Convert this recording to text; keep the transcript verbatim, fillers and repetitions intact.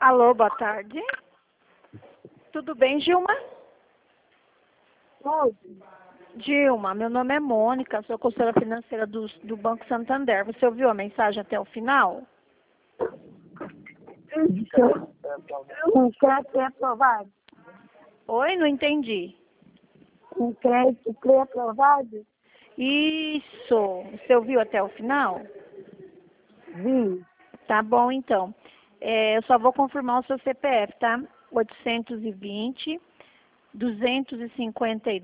Alô, boa tarde. Tudo bem, Gilma? Oi. Dilma, meu nome é Mônica, sou consultora financeira do, do Banco Santander. Você ouviu a mensagem até o final? Um crédito é aprovado? Oi, não entendi. Um crédito pré-aprovado? Isso, você ouviu até o final? Vi. Tá bom, então. É, eu só vou confirmar o seu C P F, tá? oitocentos e vinte, duzentos e cinquenta e